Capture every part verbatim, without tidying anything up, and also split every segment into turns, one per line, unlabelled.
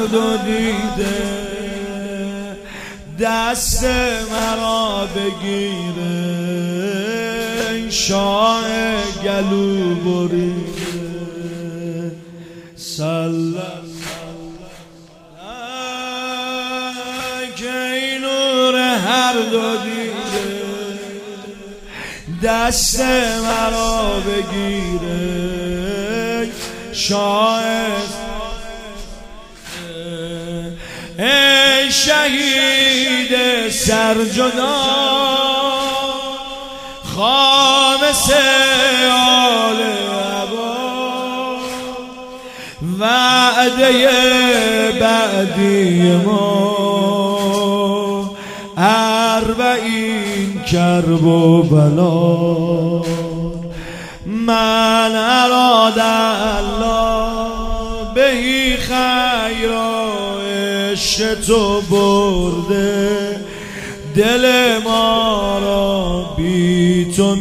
و دیده دست مرا بگیره شاه گلو بریده سلام که این نور هر دو دیده دست مرا بگیره شاید ای شهید سرجدا خامس آل عبا وعده بعدی ما اربعین کرب و بلا من اراد الله بهی خیرا عشق تو برده دل ما را بی تو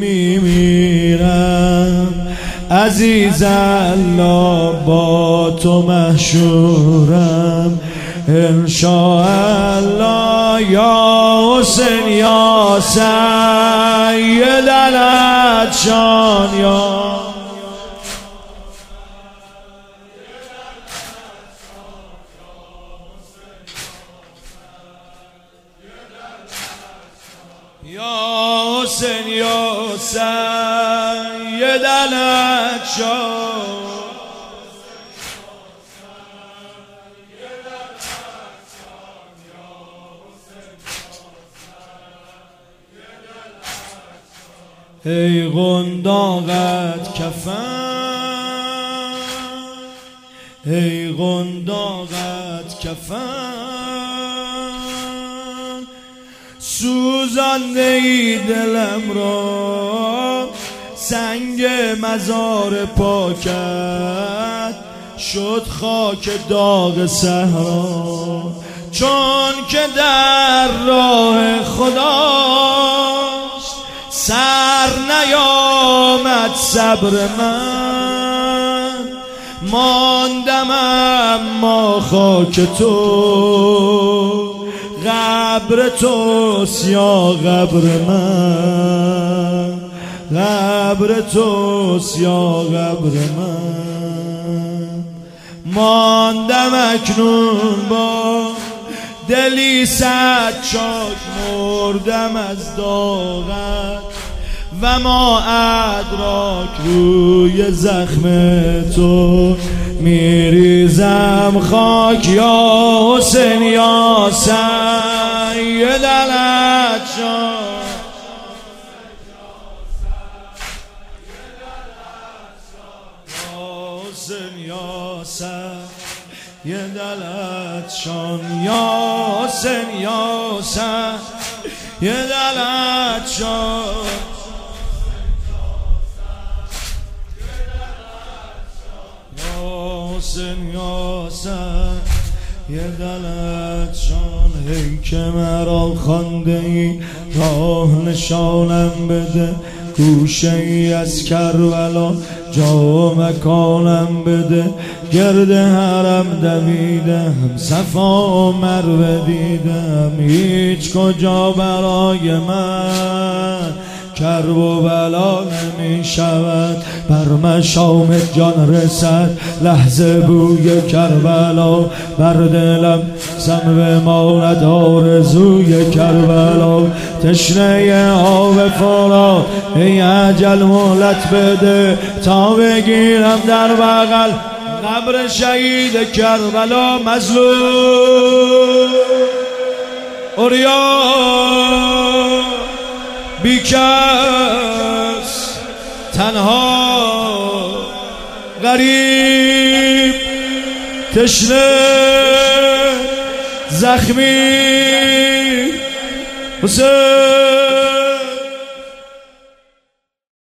میمیرم عزیز الله با تو محشورم انشاءالله یا حسین یا سید العطشان یا یا حسین یا سید العطشان ای قنداقت کفن ای قنداقت کفن سوزانده ای دلم را سنگ مزار پاکت شد خاک داغ صحرا چون که در راه خداست سر نیامد صبر من ماندم اما خاک تو قبر توست یا قبر من قبر توست یا قبر من ماندم اکنون با دلی صد چاک مردم از داغت و ما ادراک روی زخم تو میریزم خاک یا حسین یا سید العطشان یا حسین یا سید العطشان یا حسین یا سید العطشان حسین یا سید العطشان هی که مرا خوانده ای راه نشانم بده گوشه ای از کربلا جا و مکانم بده گرد حرم دویدم صفا و مروه دیدم هیچ کجا برای من کرب و بلا نمی شود بر مشام جان رسد لحظه بوی کربلا بر دلم سم ماند آرزوی کربلا تشنه آب فرات ای اجل مهلت بده تا بگیرم در بغل قبر شهید کربلا مظلوم اوریا بیکس تنها غریب تشنه زخمی حسین